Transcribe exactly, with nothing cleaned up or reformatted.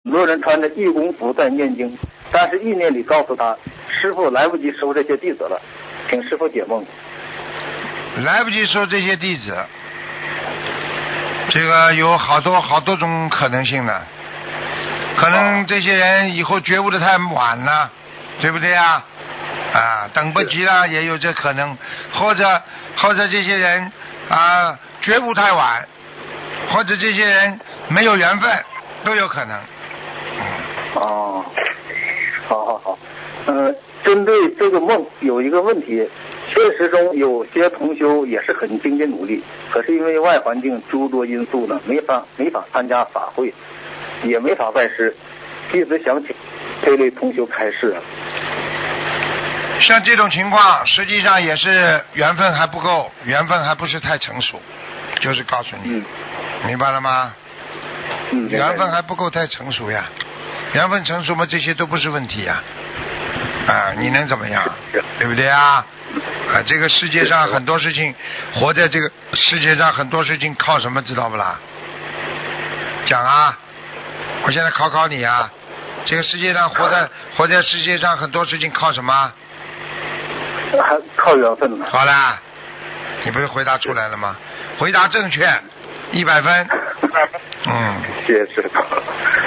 很多人穿着义工服在念经，但是意念里告诉他，师父来不及收这些弟子了，请师父解梦。 来不及收这些弟子，这个有好多好多种可能性的，可能这些人以后觉悟的太晚了，对不对啊？啊，等不及了也有这可能，或者或者这些人啊觉悟太晚，或者这些人没有缘分，都有可能。 哦，好好好，呃，针对这个梦有一个问题，现实中有些同修也是很精进努力，可是因为外环境诸多因素呢，没法没法参加法会，也没法拜师，一直想请这类同修开示。 像这种情况，实际上也是缘分还不够，缘分还不是太成熟，就是告诉你，嗯、明白了吗？ 嗯， 缘分还不够太成熟呀，缘分成熟嘛，这些都不是问题呀。啊，你能怎么样？对不对啊？啊，这个世界上很多事情，活在这个世界上很多事情靠什么知道不啦？讲啊！我现在考考你啊！这个世界上活在活在世界上很多事情靠什么？ 还靠缘分呢。 好啦，你不是回答出来了吗？回答正确，一百分。嗯， 谢谢师傅。